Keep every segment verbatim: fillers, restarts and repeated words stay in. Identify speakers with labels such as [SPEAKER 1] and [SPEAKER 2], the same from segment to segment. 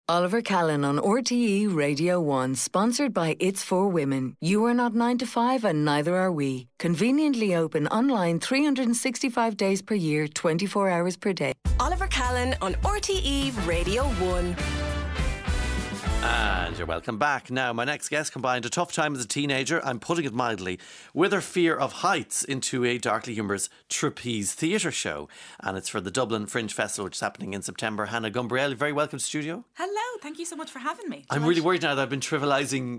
[SPEAKER 1] Oliver Callan on R T E Radio one, sponsored by It's For Women. You are not nine to five and neither are we. Conveniently open online three hundred sixty-five days per year, twenty-four hours per day.
[SPEAKER 2] Oliver Callan on R T E Radio one.
[SPEAKER 3] And you're welcome back. Now, my next guest combined a tough time as a teenager, I'm putting it mildly, with her fear of heights into a darkly humorous trapeze theatre show. And it's for the Dublin Fringe Festival, which is happening in September. Hannah Gumbriel, very welcome to the studio.
[SPEAKER 4] Hello, thank you so much for having me.
[SPEAKER 3] I'm really worried now that I've been trivialising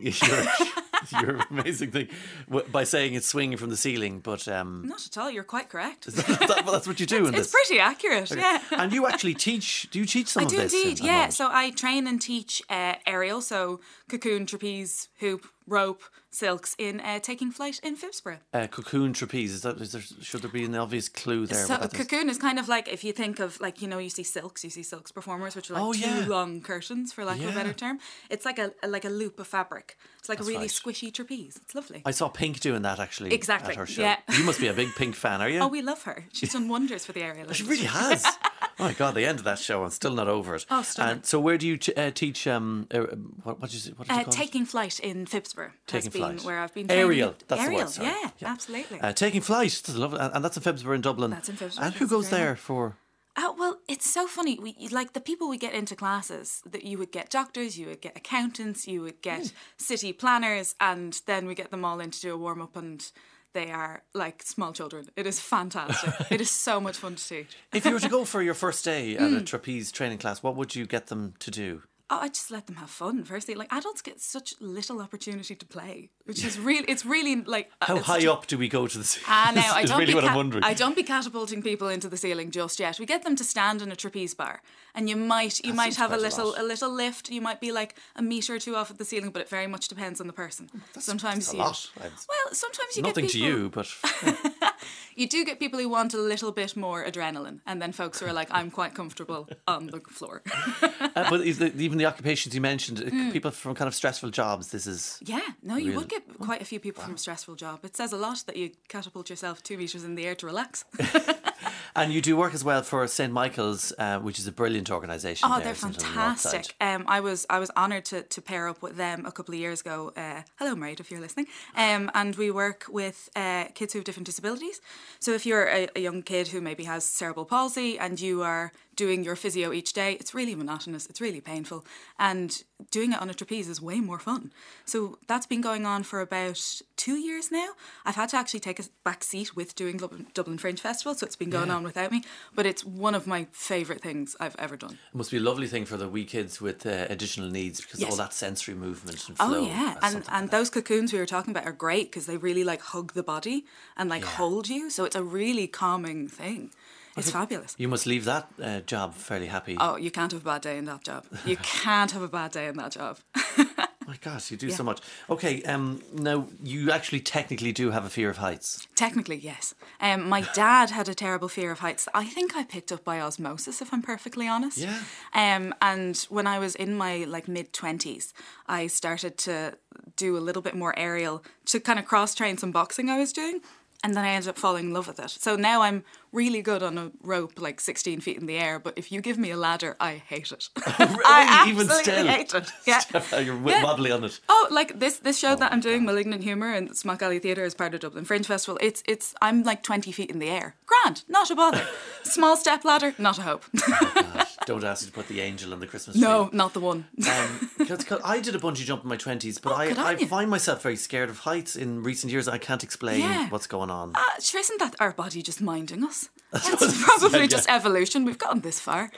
[SPEAKER 3] your, your amazing thing by saying it's swinging from the ceiling, but... Um,
[SPEAKER 4] Not at all, you're quite correct.
[SPEAKER 3] that, that, that's what you do
[SPEAKER 4] it's,
[SPEAKER 3] in
[SPEAKER 4] it's
[SPEAKER 3] this.
[SPEAKER 4] It's pretty accurate,
[SPEAKER 3] okay.
[SPEAKER 4] yeah.
[SPEAKER 3] And you actually teach, do you teach some
[SPEAKER 4] I
[SPEAKER 3] of
[SPEAKER 4] do
[SPEAKER 3] this?
[SPEAKER 4] indeed,
[SPEAKER 3] in,
[SPEAKER 4] yeah. So I train and teach uh, aerial, so cocoon, trapeze, hoop, rope, silks in uh, Taking Flight in Phibsborough.
[SPEAKER 3] Uh, cocoon trapeze, is that, is there, should there be an obvious clue there?
[SPEAKER 4] So cocoon is kind of like, if you think of, like, you know, you see silks, you see silks performers, which are like
[SPEAKER 3] oh,
[SPEAKER 4] two
[SPEAKER 3] yeah.
[SPEAKER 4] long curtains, for lack
[SPEAKER 3] yeah.
[SPEAKER 4] of a better term. It's like a, a like a loop of fabric. It's like
[SPEAKER 3] That's
[SPEAKER 4] a really
[SPEAKER 3] right.
[SPEAKER 4] squishy trapeze. It's lovely.
[SPEAKER 3] I saw Pink doing that actually.
[SPEAKER 4] Exactly.
[SPEAKER 3] At her show.
[SPEAKER 4] Yeah.
[SPEAKER 3] You must be a big Pink fan, are you?
[SPEAKER 4] Oh, we love her. She's done wonders for the aerial.
[SPEAKER 3] She really has. Oh my God, the end of that show, I'm still not over it.
[SPEAKER 4] Oh, stunning.
[SPEAKER 3] And so where do you t- uh, teach, um, uh, what, what did you, what did you
[SPEAKER 4] Uh,
[SPEAKER 3] call
[SPEAKER 4] taking
[SPEAKER 3] it?
[SPEAKER 4] Flight in Phibsborough.
[SPEAKER 3] Taking
[SPEAKER 4] has been
[SPEAKER 3] Flight.
[SPEAKER 4] where I've been
[SPEAKER 3] Aerial,
[SPEAKER 4] training.
[SPEAKER 3] that's
[SPEAKER 4] Aerial,
[SPEAKER 3] the word, sorry.
[SPEAKER 4] yeah,
[SPEAKER 3] yeah.
[SPEAKER 4] absolutely.
[SPEAKER 3] Uh, Taking Flight, that's lovely, and that's in Phibsborough in Dublin.
[SPEAKER 4] That's in Phibsborough.
[SPEAKER 3] And who goes there for...
[SPEAKER 4] Oh, well, it's so funny. We like the people we get into classes, that you would get doctors, you would get accountants, you would get mm. city planners, and then we get them all in to do a warm-up, and they are like small children. It is fantastic. It is so much fun to teach.
[SPEAKER 3] If you were to go for your first day at mm. a trapeze training class, what would you get them to do?
[SPEAKER 4] Oh, I just let them have fun. Firstly, like adults get such little opportunity to play, which is really, it's really like.
[SPEAKER 3] How high
[SPEAKER 4] just,
[SPEAKER 3] up do we go to the ceiling?
[SPEAKER 4] Ah, now I don't
[SPEAKER 3] really
[SPEAKER 4] be
[SPEAKER 3] what
[SPEAKER 4] ca-
[SPEAKER 3] I'm wondering.
[SPEAKER 4] I don't be catapulting people into the ceiling just yet. We get them to stand in a trapeze bar, and you might, you
[SPEAKER 3] that
[SPEAKER 4] might have a little,
[SPEAKER 3] a,
[SPEAKER 4] a little lift. You might be like a metre or two off at the ceiling, but it very much depends on the person.
[SPEAKER 3] That's,
[SPEAKER 4] sometimes
[SPEAKER 3] that's a
[SPEAKER 4] you,
[SPEAKER 3] lot.
[SPEAKER 4] well, sometimes you
[SPEAKER 3] nothing
[SPEAKER 4] get people,
[SPEAKER 3] to you, but.
[SPEAKER 4] Yeah. You do get people who want a little bit more adrenaline, and then folks who are like, I'm quite comfortable on the floor.
[SPEAKER 3] uh, but even the occupations you mentioned, mm. people from kind of stressful jobs, this is...
[SPEAKER 4] Yeah, no, you
[SPEAKER 3] real.
[SPEAKER 4] would get quite a few people wow. from a stressful job. It says a lot that you catapult yourself two metres in the air to relax.
[SPEAKER 3] And you do work as well for Saint Michael's, uh, which is a brilliant organisation.
[SPEAKER 4] Oh,
[SPEAKER 3] there,
[SPEAKER 4] they're fantastic. Um, I was I was honoured to, to pair up with them a couple of years ago. Uh, hello, Mairead, if you're listening. Um, and we work with uh, kids who have different disabilities. So if you're a, a young kid who maybe has cerebral palsy and you are doing your physio each day, it's really monotonous, it's really painful, and doing it on a trapeze is way more fun. So that's been going on for about two years now. I've had to actually take a back seat with doing Dublin Fringe Festival, so it's been going yeah. on without me, but it's one of my favourite things I've ever done.
[SPEAKER 3] It must be a lovely thing for the wee kids with uh, additional needs, because yes. all that sensory movement and flow.
[SPEAKER 4] Oh yeah, and and those cocoons we were talking about are great because they really like hug the body and like yeah. hold you, so it's a really calming thing. It's fabulous.
[SPEAKER 3] You must leave that uh, job fairly happy.
[SPEAKER 4] Oh, you can't have a bad day in that job. You can't have a bad day in that job.
[SPEAKER 3] My gosh, you do
[SPEAKER 4] yeah.
[SPEAKER 3] so much. Okay, um, now you actually technically do have a fear of heights.
[SPEAKER 4] Technically, yes. Um, my dad had a terrible fear of heights. I think I picked up by osmosis, if I'm perfectly honest.
[SPEAKER 3] Yeah.
[SPEAKER 4] Um, and when I was in my like mid twenties, I started to do a little bit more aerial to kind of cross train some boxing I was doing. And then I ended up falling in love with it. So now I'm really good on a rope, like sixteen feet in the air. But if you give me a ladder, I hate it.
[SPEAKER 3] Really?
[SPEAKER 4] I
[SPEAKER 3] Even
[SPEAKER 4] absolutely
[SPEAKER 3] still?
[SPEAKER 4] hate it. Yeah.
[SPEAKER 3] You're
[SPEAKER 4] yeah.
[SPEAKER 3] wobbly on it.
[SPEAKER 4] Oh, like this this show
[SPEAKER 3] oh
[SPEAKER 4] that I'm doing,
[SPEAKER 3] God.
[SPEAKER 4] Malignant Humour, in Smock Alley Theatre as part of Dublin Fringe Festival. It's it's I'm like twenty feet in the air. Grand, not a bother. Small step ladder, not a hope.
[SPEAKER 3] Oh gosh. Don't ask you to put the angel on the Christmas tree.
[SPEAKER 4] No, not the one.
[SPEAKER 3] um, cause, cause I did a bungee jump in my twenties, but
[SPEAKER 4] oh,
[SPEAKER 3] I, I
[SPEAKER 4] you?
[SPEAKER 3] find myself very scared of heights in recent years. I can't explain
[SPEAKER 4] yeah.
[SPEAKER 3] what's going on.
[SPEAKER 4] Uh, sure, isn't that our body just minding us? That's probably
[SPEAKER 3] yeah.
[SPEAKER 4] just evolution. We've gotten this far.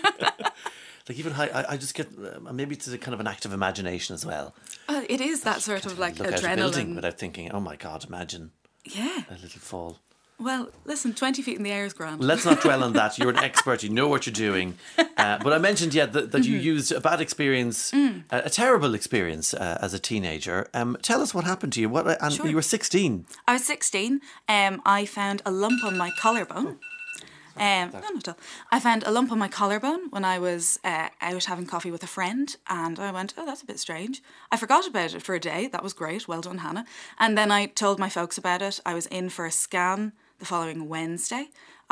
[SPEAKER 3] Like even high, I, I just get uh, maybe it's a kind of an active imagination as well.
[SPEAKER 4] Uh, it is that sort of like
[SPEAKER 3] look
[SPEAKER 4] adrenaline.
[SPEAKER 3] Out a building without thinking, oh my God, imagine.
[SPEAKER 4] Yeah.
[SPEAKER 3] A little fall.
[SPEAKER 4] Well, listen, twenty feet in the air is grand.
[SPEAKER 3] Let's not dwell on that. You're an expert. You know what you're doing. Uh, but I mentioned, yeah, that, that mm-hmm. you used a bad experience, mm. uh, a terrible experience uh, as a teenager. Um, tell us what happened to you. What? And
[SPEAKER 4] sure.
[SPEAKER 3] you were sixteen.
[SPEAKER 4] I was sixteen. Um, I found a lump on my collarbone. Um, no, not at all. I found a lump on my collarbone when I was uh, out having coffee with a friend, and I went, oh, that's a bit strange. I forgot about it for a day. That was great. Well done, Hannah. And then I told my folks about it. I was in for a scan the following Wednesday,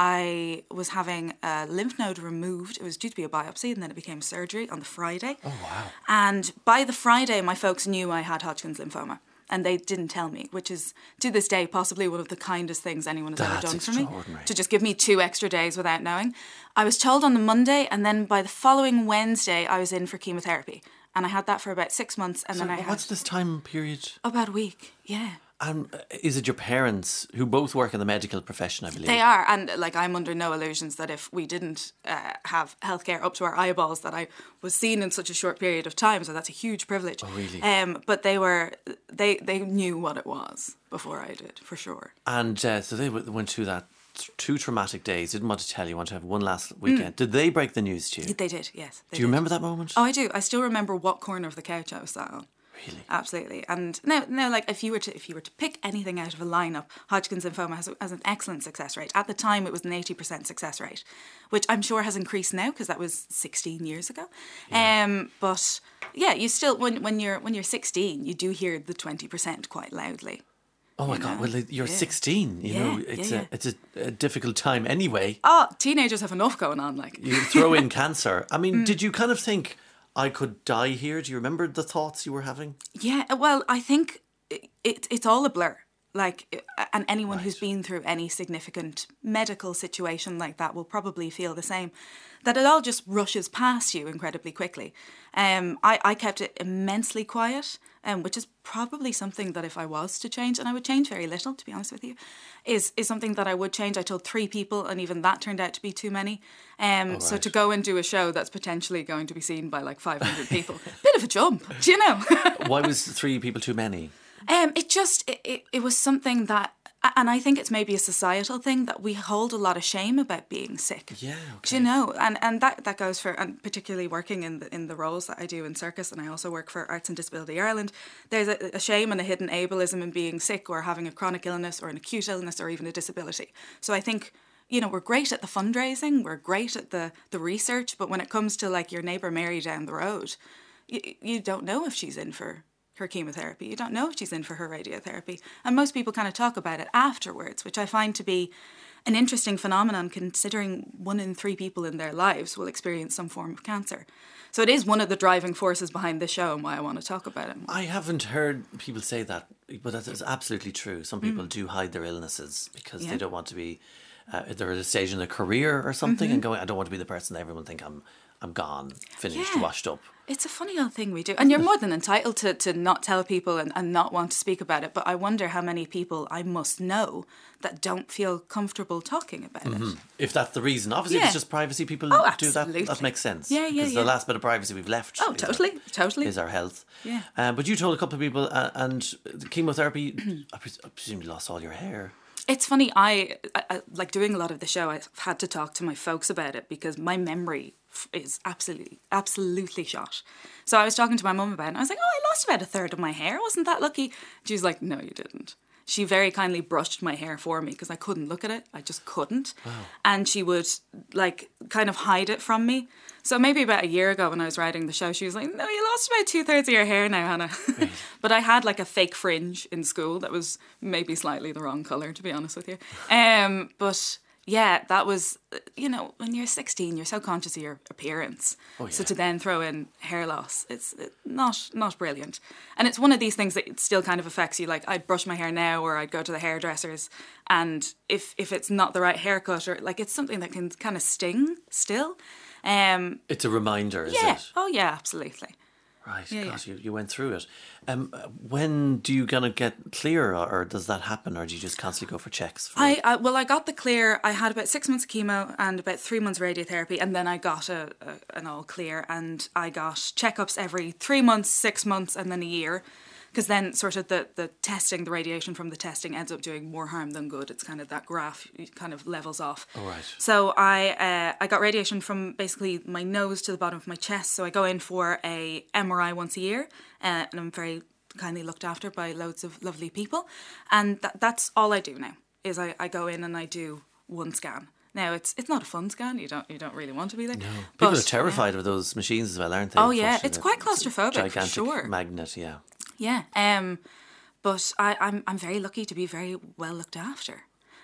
[SPEAKER 4] I was having a lymph node removed. It was due to be a biopsy, and then it became surgery on the Friday.
[SPEAKER 3] Oh, wow.
[SPEAKER 4] And by the Friday, my folks knew I had Hodgkin's lymphoma. And they didn't tell me, which is, to this day, possibly one of the kindest things anyone has
[SPEAKER 3] That's
[SPEAKER 4] ever done for me.
[SPEAKER 3] extraordinary.
[SPEAKER 4] To just give me two extra days without knowing. I was told on the Monday, and then by the following Wednesday, I was in for chemotherapy. And I had that for about six months, and
[SPEAKER 3] So
[SPEAKER 4] then I had...
[SPEAKER 3] what's this time period?
[SPEAKER 4] About a week, yeah.
[SPEAKER 3] Um, is it your parents who both work in the medical profession, I believe?
[SPEAKER 4] They are, and like I'm under no illusions that if we didn't uh, have healthcare up to our eyeballs, that I was seen in such a short period of time. So that's a huge privilege.
[SPEAKER 3] Oh, really?
[SPEAKER 4] Um, but they were, they they knew what it was before I did, for sure.
[SPEAKER 3] And uh, so they w- went through that th- two traumatic days. Didn't want to tell you. Want to have one last weekend. Mm. Did they break the news to you?
[SPEAKER 4] They did, yes. They
[SPEAKER 3] do you
[SPEAKER 4] did.
[SPEAKER 3] remember that moment?
[SPEAKER 4] Oh, I do. I still remember what corner of the couch I was sat on.
[SPEAKER 3] Really?
[SPEAKER 4] Absolutely. And now, now, like if you were to if you were to pick anything out of a lineup, Hodgkin's lymphoma has, has an excellent success rate. At the time, it was an eighty percent success rate, which I'm sure has increased now because that was sixteen years ago. Yeah. Um, but yeah, you still when when you're when you're sixteen, you do hear the twenty percent quite loudly.
[SPEAKER 3] Oh my God! Well, you're yeah. sixteen. You
[SPEAKER 4] yeah,
[SPEAKER 3] know, it's
[SPEAKER 4] yeah,
[SPEAKER 3] a
[SPEAKER 4] yeah.
[SPEAKER 3] it's a, a difficult time anyway.
[SPEAKER 4] Oh, teenagers have enough going on. Like
[SPEAKER 3] you throw in cancer. I mean,
[SPEAKER 4] mm.
[SPEAKER 3] did you kind of think I could die here? Do you remember the thoughts you were having?
[SPEAKER 4] Yeah. Well, I think it, it it's all a blur. Like, and anyone
[SPEAKER 3] right.
[SPEAKER 4] who's been through any significant medical situation like that will probably feel the same. That it all just rushes past you incredibly quickly. Um, I, I kept it immensely quiet, um, which is probably something that if I was to change, and I would change very little, to be honest with you, is is something that I would change. I told three people, and even that turned out to be too many. Um,
[SPEAKER 3] right.
[SPEAKER 4] So to go and do a show that's potentially going to be seen by like five hundred people, bit of a jump, do you know?
[SPEAKER 3] Why was three people too many?
[SPEAKER 4] Um, it just, it, it, it was something that, and I think it's maybe a societal thing, that we hold a lot of shame about being sick.
[SPEAKER 3] Yeah, okay.
[SPEAKER 4] Do you know? And and that, that goes for, and particularly working in the in the roles that I do in circus, and I also work for Arts and Disability Ireland, there's a, a shame and a hidden ableism in being sick or having a chronic illness or an acute illness or even a disability. So I think, you know, we're great at the fundraising, we're great at the, the research, but when it comes to like your neighbour Mary down the road, you, you don't know if she's in for her chemotherapy. You don't know if she's in for her radiotherapy. And most people kind of talk about it afterwards, which I find to be an interesting phenomenon considering one in three people in their lives will experience some form of cancer. So it is one of the driving forces behind this show and why I want to talk about it.
[SPEAKER 3] I haven't heard people say that, but that is absolutely true. Some people mm. do hide their illnesses because yeah. they don't want to be, uh, they're at a stage in their career or something mm-hmm. and going, I don't want to be the person that everyone think I'm I'm gone, finished,
[SPEAKER 4] yeah.
[SPEAKER 3] washed up.
[SPEAKER 4] It's a funny old thing we do. And you're more than entitled to, to not tell people and, and not want to speak about it. But I wonder how many people I must know that don't feel comfortable talking about mm-hmm. it.
[SPEAKER 3] If that's the reason. Obviously, yeah. if it's just privacy, people
[SPEAKER 4] oh,
[SPEAKER 3] do that. That makes sense.
[SPEAKER 4] Yeah, yeah,
[SPEAKER 3] Because
[SPEAKER 4] yeah.
[SPEAKER 3] the last bit of privacy we've left
[SPEAKER 4] oh,
[SPEAKER 3] is,
[SPEAKER 4] totally,
[SPEAKER 3] our,
[SPEAKER 4] totally.
[SPEAKER 3] is our health.
[SPEAKER 4] Yeah.
[SPEAKER 3] Um, but you told a couple of people, uh, and the chemotherapy, I, pres- I presume you lost all your hair.
[SPEAKER 4] It's funny, I, I, like doing a lot of the show, I've had to talk to my folks about it because my memory is absolutely, absolutely shot. So I was talking to my mum about it and I was like, oh, I lost about a third of my hair. Wasn't that lucky? She was like, no, you didn't. She very kindly brushed my hair for me because I couldn't look at it. I just couldn't. Wow. And she would like kind of hide it from me. So maybe about a year ago when I was writing the show, she was like, no, you lost about two thirds of your hair now, Hannah. Right. But I had like a fake fringe in school that was maybe slightly the wrong colour, to be honest with you. Um, but yeah, that was, you know, when you're sixteen, you're so conscious of your appearance. Oh, yeah. So to then throw in hair loss, it's not not brilliant. And it's one of these things that it still kind of affects you. Like I'd brush my hair now or I'd go to the hairdressers. And if, if it's not the right haircut or like it's something that can kind of sting still. Um,
[SPEAKER 3] it's a reminder, is
[SPEAKER 4] yeah.
[SPEAKER 3] it?
[SPEAKER 4] Oh, yeah, absolutely.
[SPEAKER 3] Right,
[SPEAKER 4] yeah,
[SPEAKER 3] gosh,
[SPEAKER 4] yeah.
[SPEAKER 3] You, you went through it. Um, when do you gonna get clear, or, or does that happen, or do you just constantly go for checks? For
[SPEAKER 4] I, I well, I got the clear. I had about six months of chemo and about three months radiotherapy, and then I got a, a an all clear, and I got checkups every three months, six months, and then a year. Because then sort of the, the testing, the radiation from the testing ends up doing more harm than good. It's kind of that graph kind of levels off.
[SPEAKER 3] Oh, right.
[SPEAKER 4] So I uh, I got radiation from basically my nose to the bottom of my chest. So I go in for a M R I once a year, uh, and I'm very kindly looked after by loads of lovely people. And th- that's all I do now, is I, I go in and I do one scan. Now, it's it's not a fun scan. You don't you don't really want to be there.
[SPEAKER 3] No.
[SPEAKER 4] But,
[SPEAKER 3] People are terrified
[SPEAKER 4] yeah.
[SPEAKER 3] of those machines as well, aren't they?
[SPEAKER 4] Oh, yeah. It's quite claustrophobic,
[SPEAKER 3] gigantic
[SPEAKER 4] for sure.
[SPEAKER 3] magnet, yeah.
[SPEAKER 4] Yeah, um, but I, I'm I'm very lucky to be very well looked after.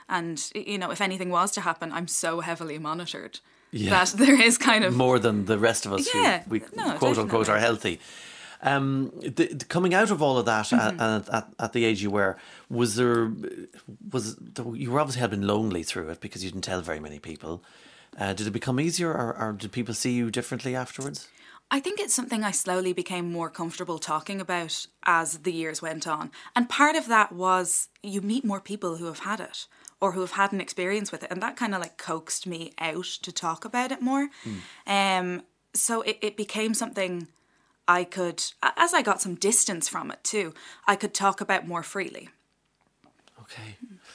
[SPEAKER 4] And, you know, if anything was to happen, I'm so heavily monitored
[SPEAKER 3] Yeah.
[SPEAKER 4] that there is kind of...
[SPEAKER 3] More than the rest of us
[SPEAKER 4] Yeah,
[SPEAKER 3] who we
[SPEAKER 4] no,
[SPEAKER 3] quote unquote
[SPEAKER 4] definitely.
[SPEAKER 3] are healthy. Um, the, the- coming out of all of that
[SPEAKER 4] Mm-hmm.
[SPEAKER 3] at, at, at the age you were, was there, was you were obviously had been lonely through it because you didn't tell very many people. Uh, did it become easier, or, or did people see you differently afterwards?
[SPEAKER 4] I think it's something I slowly became more comfortable talking about as the years went on. And part of that was you meet more people who have had it or who have had an experience with it. And that kind of like coaxed me out to talk about it more. Mm. Um, so it, it became something I could, as I got some distance from it too, I could talk about more freely.
[SPEAKER 3] Okay.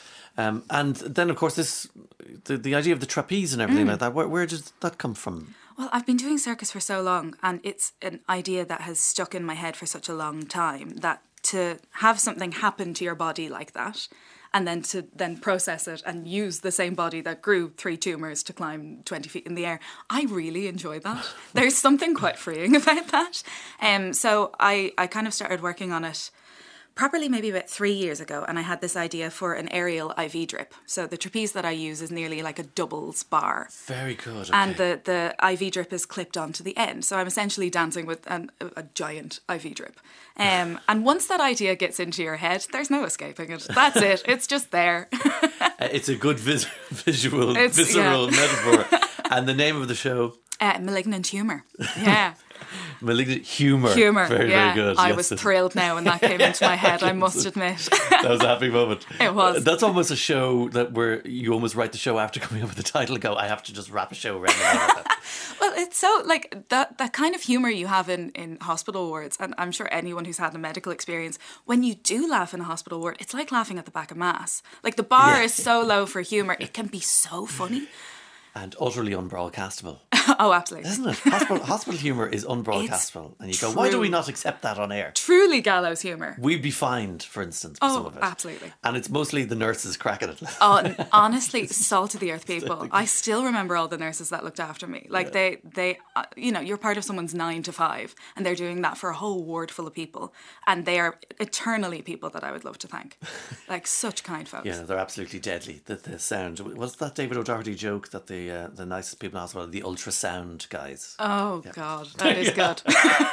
[SPEAKER 3] Um, and then, of course, this the, the idea of the trapeze and everything
[SPEAKER 4] Mm.
[SPEAKER 3] like that, where, where does that come from?
[SPEAKER 4] Well, I've been doing circus for so long, and it's an idea that has stuck in my head for such a long time, that to have something happen to your body like that, and then to then process it and use the same body that grew three tumours to climb twenty feet in the air, I really enjoy that. There's something quite freeing about that. Um, so I, I kind of started working on it properly maybe about three years ago, and I had this idea for an aerial I V drip. So the trapeze that I use is nearly like a doubles bar.
[SPEAKER 3] Very good. Okay.
[SPEAKER 4] And the, the I V drip is clipped onto the end. So I'm essentially dancing with an, a, a giant I V drip. Um, and once that idea gets into your head, there's no escaping it. That's it. It's just there.
[SPEAKER 3] Uh, it's a good vis- visual,
[SPEAKER 4] It's-
[SPEAKER 3] visceral
[SPEAKER 4] yeah.
[SPEAKER 3] metaphor. And the name of the show?
[SPEAKER 4] Uh, malignant humour. Yeah.
[SPEAKER 3] Malignant Humour.
[SPEAKER 4] Humour.
[SPEAKER 3] Very,
[SPEAKER 4] yeah.
[SPEAKER 3] very good.
[SPEAKER 4] I
[SPEAKER 3] Yes.
[SPEAKER 4] was thrilled now when that came into my head, I must admit.
[SPEAKER 3] That was a happy moment.
[SPEAKER 4] It was.
[SPEAKER 3] That's almost a show that where you almost write the show after coming up with the title and go, I have to just wrap a show around that.
[SPEAKER 4] Well, it's so, like, that that kind of humour you have in, in hospital wards, and I'm sure anyone who's had a medical experience, when you do laugh in a hospital ward, it's like laughing at the back of mass. Like, the bar
[SPEAKER 3] Yeah.
[SPEAKER 4] is so low for humour, it can be so funny.
[SPEAKER 3] And utterly unbroadcastable.
[SPEAKER 4] Oh, absolutely.
[SPEAKER 3] Isn't it? Hospital, hospital humour is unbroadcastable. And you go, why do we
[SPEAKER 4] true.
[SPEAKER 3] not accept that on air?
[SPEAKER 4] Truly gallows humour.
[SPEAKER 3] We'd be fined, for instance, for
[SPEAKER 4] Oh,
[SPEAKER 3] some of it.
[SPEAKER 4] absolutely.
[SPEAKER 3] And it's mostly the nurses cracking it.
[SPEAKER 4] Oh, and honestly, salt of the earth people. I still remember all the nurses that looked after me. Like,
[SPEAKER 3] Yeah.
[SPEAKER 4] they, they, uh, you know, you're part of someone's nine to five, and they're doing that for a whole ward full of people. And they are eternally people that I would love to thank. Like, such kind folks.
[SPEAKER 3] Yeah, they're absolutely deadly. The, the sound. Was that David O'Doherty joke that the uh, the nicest people in hospital are the ultrasound guys?
[SPEAKER 4] Oh, God, that is good.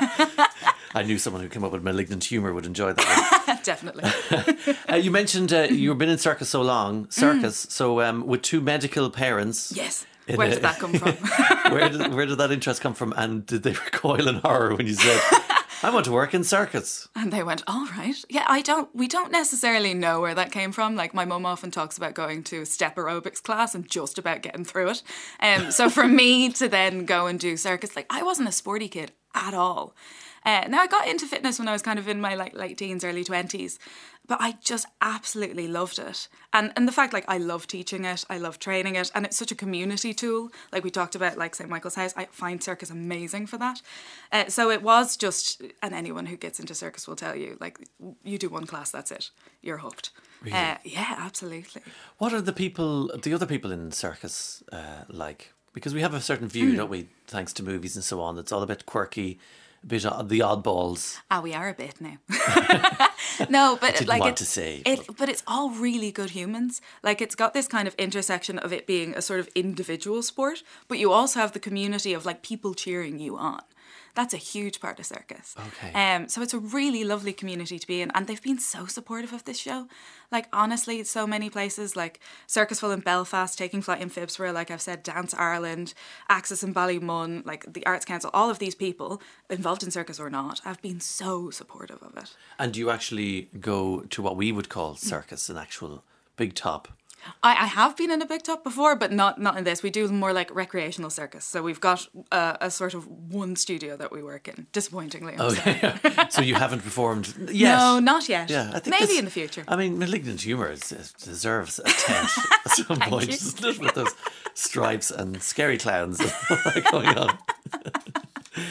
[SPEAKER 3] I knew someone who came up with malignant humour would enjoy that one.
[SPEAKER 4] Definitely.
[SPEAKER 3] Uh, you mentioned uh, you've been in circus so long, circus, so um, with two medical parents.
[SPEAKER 4] Yes.
[SPEAKER 3] In
[SPEAKER 4] Where
[SPEAKER 3] a-
[SPEAKER 4] did that come from?
[SPEAKER 3] where, did, where did that interest come from? And did they recoil in horror when you said, I want to work in circus?
[SPEAKER 4] And they went, all right. Yeah, I don't, we don't necessarily know where that came from. Like, my mum often talks about going to step aerobics class and just about getting through it. Um, so for me to then go and do circus, like, I wasn't a sporty kid at all. Uh, now, I got into fitness when I was kind of in my like late teens, early twenties, but I just absolutely loved it. And and the fact, like, I love teaching it, I love training it, and it's such a community tool. Like we talked about, like Saint Michael's House, I find circus amazing for that. Uh, so it was just, and anyone who gets into circus will tell you, like, you do one class, that's it, you're hooked.
[SPEAKER 3] Really?
[SPEAKER 4] Uh, yeah, absolutely.
[SPEAKER 3] What are the people, the other people in circus uh, like? Because we have a certain view,
[SPEAKER 4] Mm.
[SPEAKER 3] don't we, thanks to movies and so on, it's all a bit quirky, a bit of the oddballs.
[SPEAKER 4] Ah, we are a bit now. No, but
[SPEAKER 3] didn't
[SPEAKER 4] like
[SPEAKER 3] want
[SPEAKER 4] it's,
[SPEAKER 3] to say,
[SPEAKER 4] it,
[SPEAKER 3] but-
[SPEAKER 4] but it's all really good humans. Like, it's got this kind of intersection of it being a sort of individual sport, but you also have the community of like people cheering you on. That's a huge part of circus.
[SPEAKER 3] Okay.
[SPEAKER 4] Um, so it's a really lovely community to be in, and they've been so supportive of this show. Like, honestly, so many places like Circusful in Belfast, Taking Flight in Phibsborough, like I've said, Dance Ireland, Axis in Ballymun, like the Arts Council, all of these people, involved in circus or not, have been so supportive of it.
[SPEAKER 3] And do you actually go to what we would call circus, an actual big top?
[SPEAKER 4] I, I have been in a big top before, but not not in this. We do more like recreational circus. So we've got uh, a sort of one studio that we work in, disappointingly. I'm sorry.
[SPEAKER 3] Okay. So you haven't performed yet?
[SPEAKER 4] No, not yet.
[SPEAKER 3] Yeah, I think
[SPEAKER 4] Maybe
[SPEAKER 3] this-
[SPEAKER 4] in the future.
[SPEAKER 3] I mean, Malignant Humour is, is, deserves a tent at some point,
[SPEAKER 4] you.
[SPEAKER 3] isn't it? With those stripes and scary clowns going on.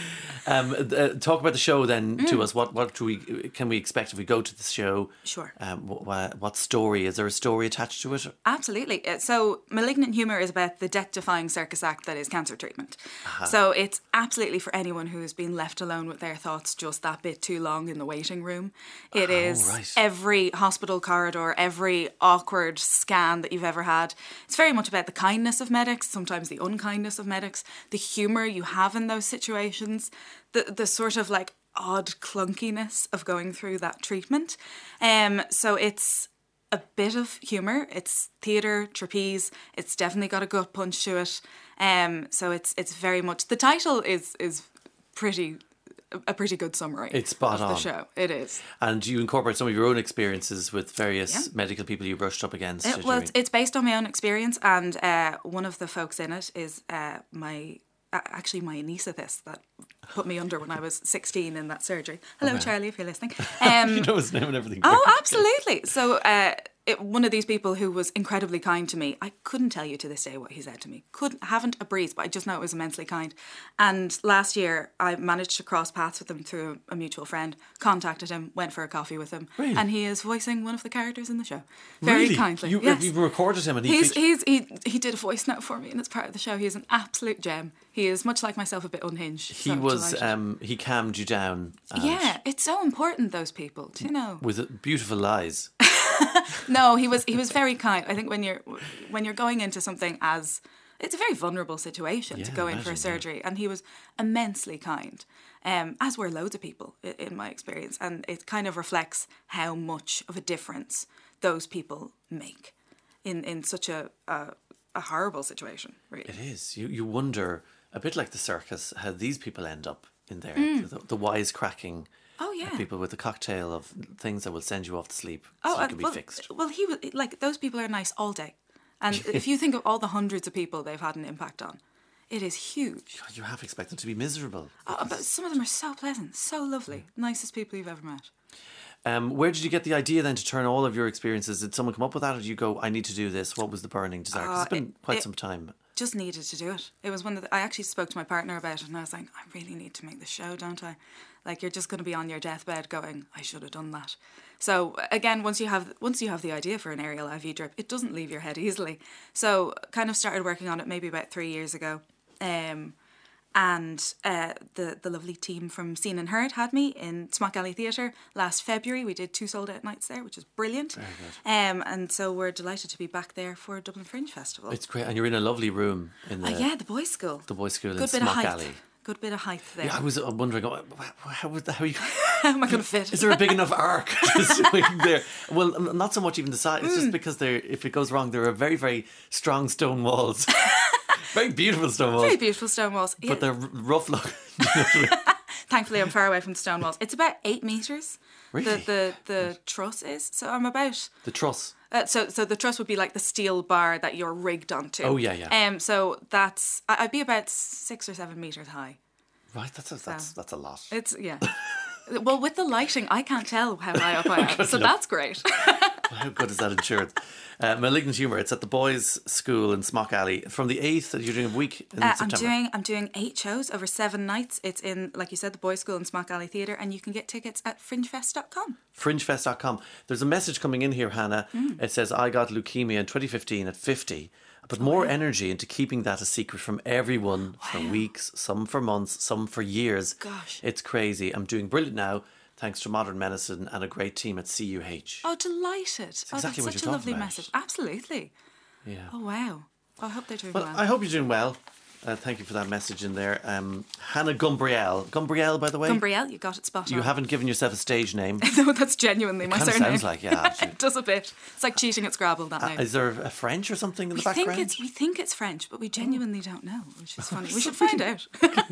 [SPEAKER 3] Um, uh, talk about the show then mm. to us. What what do we can we expect if we go to the show?
[SPEAKER 4] Sure.
[SPEAKER 3] Um, what, what story? Is there a story attached to it?
[SPEAKER 4] Absolutely. So Malignant Humour is about the death-defying circus act that is cancer treatment. Uh-huh. So it's absolutely for anyone who has been left alone with their thoughts just that bit too long in the waiting room. It oh, is right. every hospital corridor, every awkward scan that you've ever had. It's very much about the kindness of medics, sometimes the unkindness of medics, the humour you have in those situations, the the sort of like odd clunkiness of going through that treatment. Um, so it's a bit of humour. It's theatre, trapeze. It's definitely got a gut punch to it. Um, so it's it's very much, the title is is pretty a pretty good summary.
[SPEAKER 3] It's spot
[SPEAKER 4] of
[SPEAKER 3] on.
[SPEAKER 4] The show. It is.
[SPEAKER 3] And you incorporate some of your own experiences with various yeah. medical people you brushed up against.
[SPEAKER 4] It, well, it's, it's based on my own experience, and uh, one of the folks in it is uh, my uh, actually my anaesthetist that put me under when I was sixteen in that surgery. Hello, okay. Charlie, if you're listening. Um,
[SPEAKER 3] you know his name and everything.
[SPEAKER 4] Oh, absolutely. So uh, it, one of these people who was incredibly kind to me. I couldn't tell you to this day what he said to me. Couldn't, haven't a breeze, but I just know it was immensely kind. And last year, I managed to cross paths with him through a mutual friend, contacted him, went for a coffee with him.
[SPEAKER 3] Really?
[SPEAKER 4] And he is voicing one of the characters in the show. Very
[SPEAKER 3] really?
[SPEAKER 4] kindly.
[SPEAKER 3] You,
[SPEAKER 4] yes.
[SPEAKER 3] You've recorded him and he...
[SPEAKER 4] He's, he's, he, he did a voice note for me and it's part of the show. He is an absolute gem. He is, much like myself, a bit unhinged.
[SPEAKER 3] He
[SPEAKER 4] so
[SPEAKER 3] was... Um, he calmed you down.
[SPEAKER 4] Yeah, it's so important, those people, do you know?
[SPEAKER 3] With beautiful lies.
[SPEAKER 4] No, he was he was very kind. I think when you're when you're going into something as it's a very vulnerable situation yeah, to go in for a surgery, yeah. and he was immensely kind. Um, as were loads of people in my experience, and it kind of reflects how much of a difference those people make in in such a a, a horrible situation. Really,
[SPEAKER 3] it is. You you wonder a bit like the circus how these people end up in there.
[SPEAKER 4] Mm.
[SPEAKER 3] The, the wisecracking.
[SPEAKER 4] Oh yeah,
[SPEAKER 3] people with a cocktail of things that will send you off to sleep,
[SPEAKER 4] oh,
[SPEAKER 3] so you
[SPEAKER 4] uh,
[SPEAKER 3] can be
[SPEAKER 4] well,
[SPEAKER 3] fixed.
[SPEAKER 4] Well, he was like those people are nice all day, and if you think of all the hundreds of people they've had an impact on, it is huge.
[SPEAKER 3] God, you half expect them to be miserable.
[SPEAKER 4] Oh, but some of them are so pleasant, so lovely, nicest people you've ever met.
[SPEAKER 3] Um, where did you get the idea then to turn all of your experiences? Did someone come up with that, or did you go, "I need to do this"? What was the burning desire? 'Cause it's been
[SPEAKER 4] uh, it,
[SPEAKER 3] quite
[SPEAKER 4] it,
[SPEAKER 3] some time.
[SPEAKER 4] Just needed to do it. It was one of the, I actually spoke to my partner about it and I was like, I really need to make the show, don't I? Like, you're just going to be on your deathbed going, I should have done that. So again, once you have once you have the idea for an aerial I V drip, it doesn't leave your head easily. So kind of started working on it maybe about three years ago. Um, and uh, the, the lovely team from Seen and Heard had me in Smock Alley Theatre last February. We did two sold out nights there, which is brilliant.
[SPEAKER 3] Very good.
[SPEAKER 4] Um, and so we're delighted to be back there for Dublin Fringe Festival.
[SPEAKER 3] It's great. And you're in a lovely room in the...
[SPEAKER 4] Oh yeah, the boys' school.
[SPEAKER 3] The boys' school
[SPEAKER 4] Good
[SPEAKER 3] in
[SPEAKER 4] bit
[SPEAKER 3] Smock
[SPEAKER 4] of height.
[SPEAKER 3] Alley.
[SPEAKER 4] Good bit of height there.
[SPEAKER 3] Yeah, I was wondering, oh, how, how, how are you...
[SPEAKER 4] How am I going to fit?
[SPEAKER 3] Is there a big enough arc there? Well, not so much even the size. It's mm. just because they're, if it goes wrong, there are very, very strong stone walls. Very beautiful stone walls.
[SPEAKER 4] Very beautiful stone walls.
[SPEAKER 3] But yeah. they're rough look.
[SPEAKER 4] Thankfully, I'm far away from the stone walls. It's about eight metres.
[SPEAKER 3] Really?
[SPEAKER 4] The, the, the truss is. So I'm about...
[SPEAKER 3] The truss?
[SPEAKER 4] Uh, so so the truss would be like the steel bar that you're rigged onto.
[SPEAKER 3] Oh, yeah, yeah.
[SPEAKER 4] Um, so that's... I'd be about six or seven metres high.
[SPEAKER 3] Right, that's a, so that's, that's a lot.
[SPEAKER 4] It's, yeah. Well, with the lighting, I can't tell how high up I am. So that's great.
[SPEAKER 3] How good is that insurance? Uh, Malignant Humour. It's at the boys' school in Smock Alley. From the eighth, you're doing a week in
[SPEAKER 4] uh,
[SPEAKER 3] September.
[SPEAKER 4] I'm doing I'm doing eight shows over seven nights. It's in, like you said, the boys' school in Smock Alley Theatre, and you can get tickets at fringe fest dot com. fringe fest dot com. There's a message coming in here, Hannah. Mm. It says, I got leukemia in twenty fifteen at fifty. But more wow. energy into keeping that a secret from everyone wow. for weeks, some for months, some for years. Gosh.
[SPEAKER 3] It's crazy. I'm doing brilliant now, thanks to modern medicine and a great team at C U H.
[SPEAKER 4] Oh, delighted.
[SPEAKER 3] It's
[SPEAKER 4] oh,
[SPEAKER 3] exactly
[SPEAKER 4] that's
[SPEAKER 3] what
[SPEAKER 4] such
[SPEAKER 3] you're
[SPEAKER 4] a lovely
[SPEAKER 3] about.
[SPEAKER 4] message. Absolutely.
[SPEAKER 3] Yeah.
[SPEAKER 4] Oh, wow. I hope they're doing
[SPEAKER 3] well.
[SPEAKER 4] well.
[SPEAKER 3] I hope you're doing well. Uh, thank you for that message in there. Um, Hannah Gumbriel. Gumbriel, by the way?
[SPEAKER 4] Gumbriel, you got it spot on.
[SPEAKER 3] You haven't given yourself a stage name.
[SPEAKER 4] No, that's genuinely
[SPEAKER 3] it
[SPEAKER 4] my
[SPEAKER 3] surname. It
[SPEAKER 4] surname.
[SPEAKER 3] sounds like, yeah.
[SPEAKER 4] It does a bit. It's like cheating at Scrabble, that
[SPEAKER 3] uh,
[SPEAKER 4] name.
[SPEAKER 3] Is there a French or something in
[SPEAKER 4] we
[SPEAKER 3] the background?
[SPEAKER 4] Think it's, we think it's French, but we genuinely don't know, which is funny. We should find out.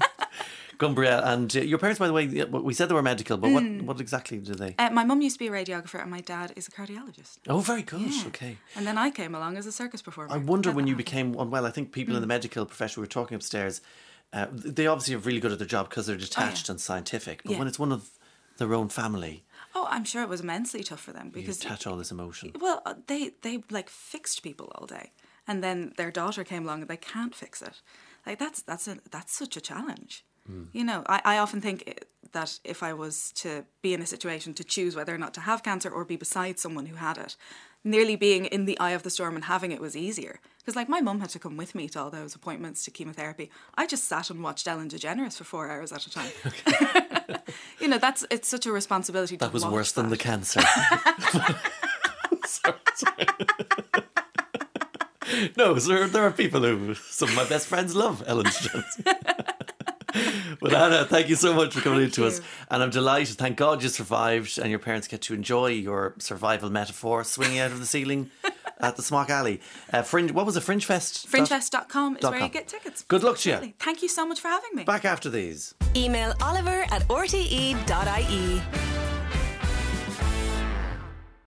[SPEAKER 3] Gumbriel, and uh, your parents, by the way, we said they were medical, but mm. what what exactly do they?
[SPEAKER 4] Uh, my mum used to be a radiographer and my dad is a cardiologist.
[SPEAKER 3] Oh, very good.
[SPEAKER 4] Yeah.
[SPEAKER 3] Okay.
[SPEAKER 4] And then I came along as a circus performer.
[SPEAKER 3] I wonder when you became unwell, I think people mm. in the medical profession, we were talking upstairs, uh, they obviously are really good at their job because they're detached oh, yeah. and scientific, but yeah. when it's one of their own family...
[SPEAKER 4] Oh, I'm sure it was immensely tough for them because...
[SPEAKER 3] You attach all this emotion.
[SPEAKER 4] Well, they, they like fixed people all day. And then their daughter came along and they can't fix it. Like that's that's a that's such a challenge.
[SPEAKER 3] Mm.
[SPEAKER 4] You know, I, I often think that if I was to be in a situation to choose whether or not to have cancer or be beside someone who had it, nearly being in the eye of the storm and having it was easier. Because like my mum had to come with me to all those appointments to chemotherapy. I just sat and watched Ellen DeGeneres for four hours at a time. Okay. You know, that's it's such a responsibility to
[SPEAKER 3] That was
[SPEAKER 4] watch
[SPEAKER 3] worse
[SPEAKER 4] that.
[SPEAKER 3] than the cancer. sorry, sorry. No, sir, there are people who some of my best friends love Ellen DeGeneres. But Anna, thank you so much for coming into us. And I'm delighted. Thank God you survived and your parents get to enjoy your survival metaphor swinging out of the ceiling at the Smock Alley. Uh, Fringe, what was it? Fringe Fest?
[SPEAKER 4] fringe fest dot com is
[SPEAKER 3] dot
[SPEAKER 4] where
[SPEAKER 3] com.
[SPEAKER 4] you get tickets.
[SPEAKER 3] Good luck to you.
[SPEAKER 4] Absolutely. Thank you so much for having me.
[SPEAKER 3] Back after these.
[SPEAKER 2] Email Oliver at r t e dot i e.